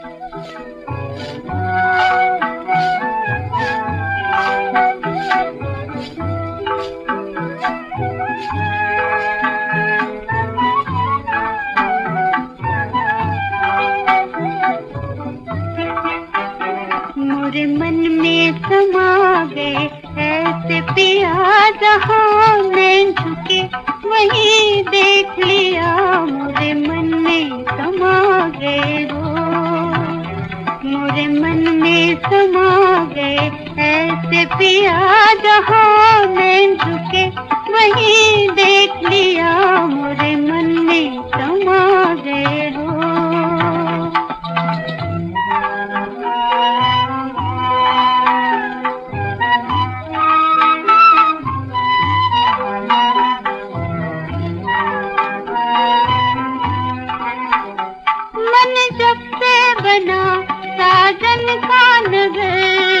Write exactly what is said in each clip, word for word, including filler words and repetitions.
मोरे मन में समा गए ऐसे पिया, जहाँ मैं झुके वहीं देख लिया। मोरे मन में समा गए हो, मोरे मन में समा गए ऐसे पिया, जहाँ मैं झुके वहीं देख लिया। मोरे मन में समा गए हो। मन जब से बना साजन का नगर,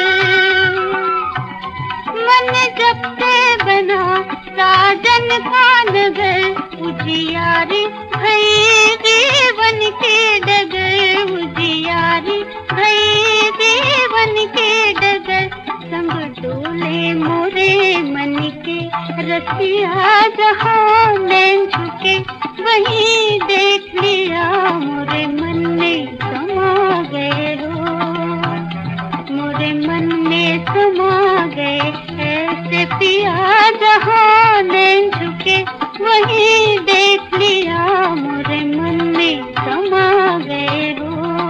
मन जब से बना साजन का नगर, उजियारी भई जीवन के डगर, उजियारी भई जीवन के डगर। संग डोले मोरे मन के रसिया, जहाँ मैं झुके वहीं देख लिया। मोरे मन में समा गए हो, मोरे मन में समा गए ऐसे पिया, जहाँ मैं झुके वहीं देख लिया। मोरे मन में समा गए हो।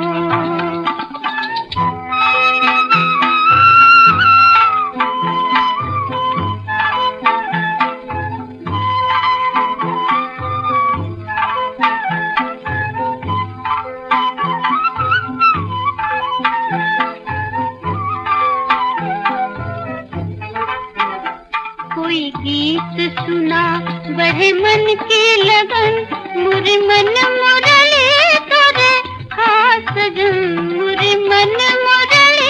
कोई गीत सुना बढ़े मन की लगन, मुरे मन मुरली तोरे हाथ सजन, मुरे मन मुरली,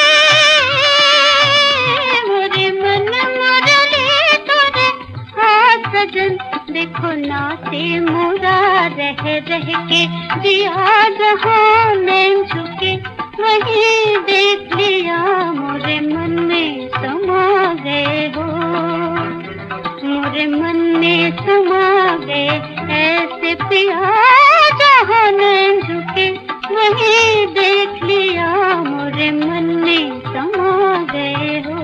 मुरे मन मुरली तोरे हाथ सजन। देखो नाते मोरा रह रह के दिया, जहाँ मैं झुके वहीं देख लिया। मोरे मन में समा गए हो, मोरे मन में समा गए ऐसे पिया, जहाँ मैं झुके वहीं देख लिया। मोरे मन में समा गए हो।